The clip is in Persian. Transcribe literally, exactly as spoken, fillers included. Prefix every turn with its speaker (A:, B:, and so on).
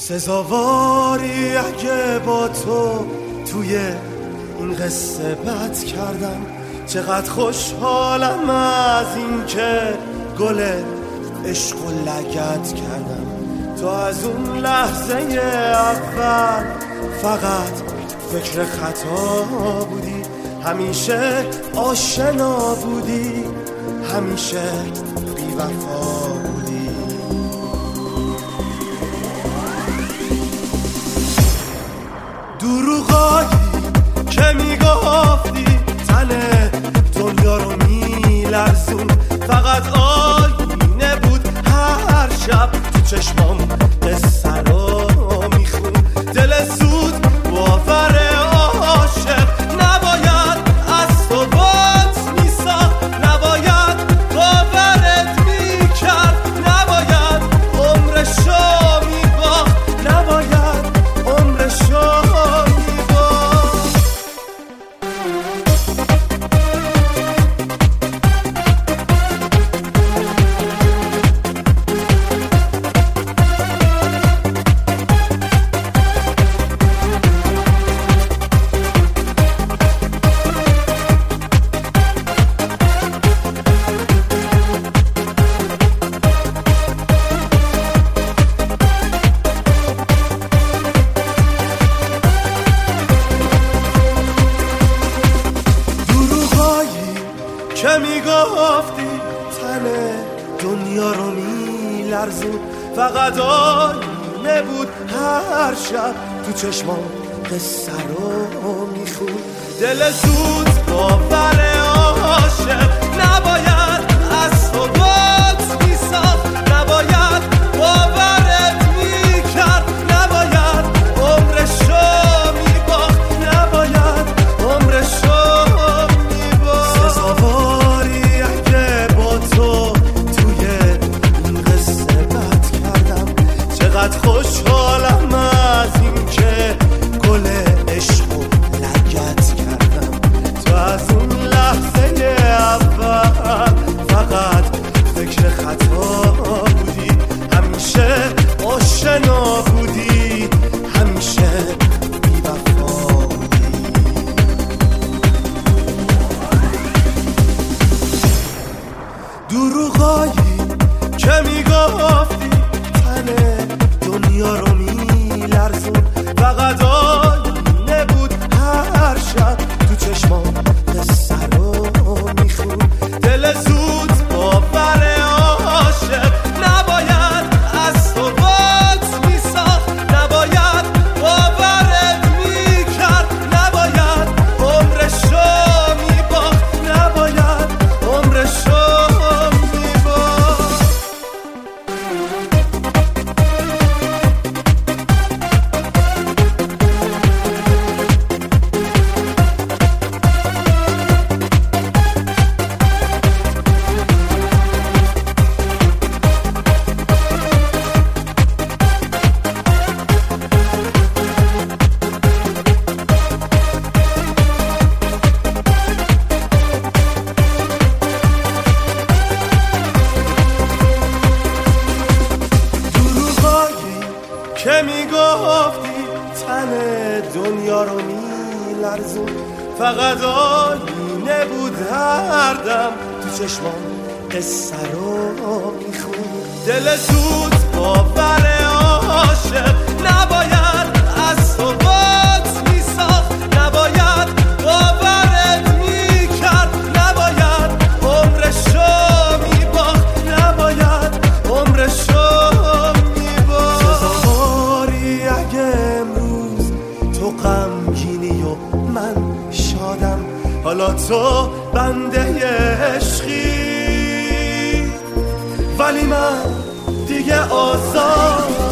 A: سزاواری اگه با تو توی این قصه بد کردم. چقدر خوشحالم از این که گل عشق و لگد کردم. تو از اون لحظه اول فقط فکر خطا بودی، همیشه آشنا بودی، همیشه بی وفا بودی. دروغایی که میگفتی تن دنیا رو میلرزون، فقط آینه بود هر شب تو چشمام قصه رو میخون. دل زود باور عاشق نباید از تو بات میساخت، نباید باورت میکرد، نباید عمرشو میباخت، نباید عمرشو که میگفتی تن دنیا رو میلرزون، فقط آینه بود هر شب تو چشمام قصه رو میخون. دل زود باور عاشق نباید از تو بات میساخت، نباید باورت میکرد، نباید عمرشو میباخت، نباید عمرشو خوشحالم از این که گل عشق و لگد کردم. تو از اون لحظه اول فقط فکر خطا بودی، همیشه آشنا بودی، همیشه بی وفا بودی. دروغایی که میگفتی تن دنیا رو میلرزون، فقط آینه بود هر شب تو چشمام قصه رو میخون. دل زود باور عاشق نباید از تو بات میساخت، نباید باورت میکرد، نباید عمرشو میباخت، نباید عمرشو که میگفتی تن دنیا رو میلرزون، فقط آینه بود هر دم تو چشمام قصه رو میخون. دل زود باور عاشق نباید از تو بات میساخت، نباید باورت میکرد، نباید عمرشو میباخت، نباید عمرشو غمگینی و من شادم. حالا تو بنده عشقی ولی من دیگه آزاد.